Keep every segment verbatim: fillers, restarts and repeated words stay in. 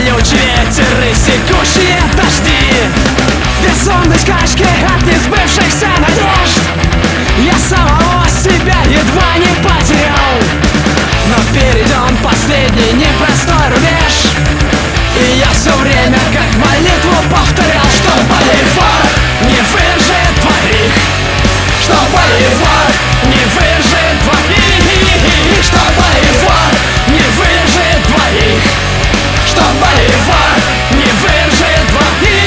Колючий ветер и секущие дожди, безумной скачки от несбывшихся надежд. Я самого себя едва не потерял, но перейдем последний непростой рубеж. И я все время как молитву повторял, что Боливар не выжжет двоих, что Боливар не выжжет двоих, что Боливар не выжжет двоих, что Боливар не выжжет двоих.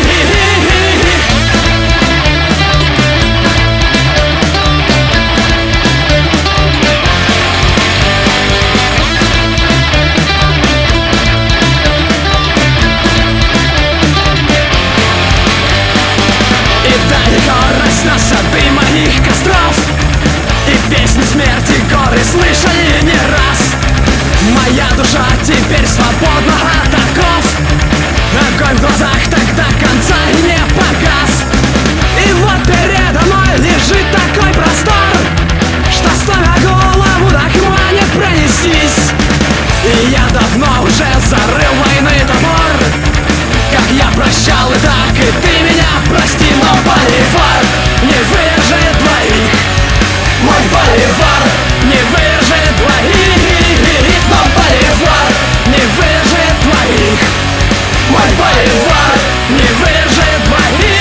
Нас от дыма их костров, и песни смерти горы слышали не раз. Моя душа теперь свободна от оков, огонь в глазах так до конца и не погас. И вот передо мной лежит такой простор, что сломя голову до хма не пронестись. И я давно уже зарыл войны топор, как я прощал, и так и ты меня прости. Но Боливар не выжжет двоих, мой Боливар не выжжет двоих, но Боливар не выжжет двоих, мой Боливар не выжжет двоих.